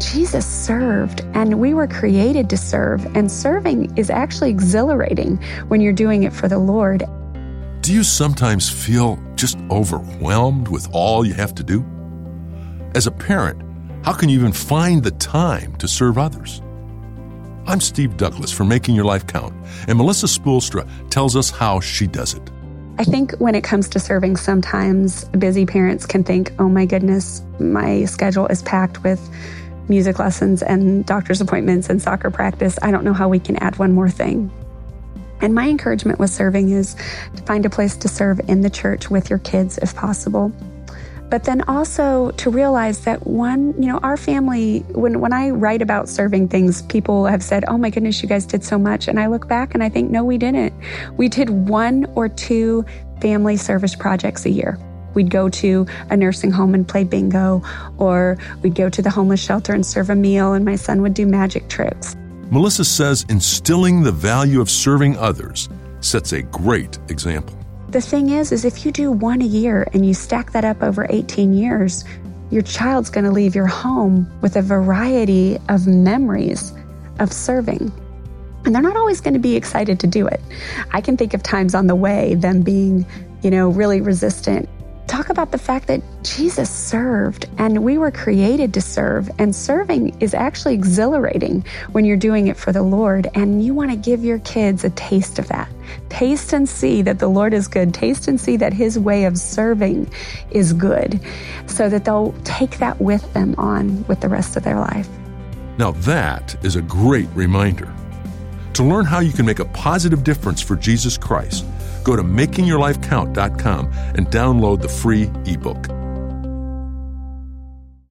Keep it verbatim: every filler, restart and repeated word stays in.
Jesus served, and we were created to serve, and serving is actually exhilarating when you're doing it for the Lord. Do you sometimes feel just overwhelmed with all you have to do? As a parent, how can you even find the time to serve others? I'm Steve Douglas for Making Your Life Count, and Melissa Spoolstra tells us how she does it. I think when it comes to serving, sometimes busy parents can think, oh my goodness, my schedule is packed with music lessons and doctor's appointments and soccer practice. I don't know how we can add one more thing. And my encouragement with serving is to find a place to serve in the church with your kids if possible. But then also to realize that one, you know, our family, when, when I write about serving things, people have said, oh my goodness, you guys did so much. And I look back and I think, no, we didn't. We did one or two family service projects a year. We'd go to a nursing home and play bingo, or we'd go to the homeless shelter and serve a meal, and my son would do magic tricks. Melissa says instilling the value of serving others sets a great example. The thing is, is if you do one a year and you stack that up over eighteen years, your child's going to leave your home with a variety of memories of serving. And they're not always going to be excited to do it. I can think of times on the way, them being, you know, really resistant. Talk about the fact that Jesus served, and we were created to serve, and serving is actually exhilarating when you're doing it for the Lord, and you want to give your kids a taste of that. Taste and see that the Lord is good. Taste and see that His way of serving is good, so that they'll take that with them on with the rest of their life. Now that is a great reminder. To learn how you can make a positive difference for Jesus Christ, go to making your life count dot com and download the free ebook.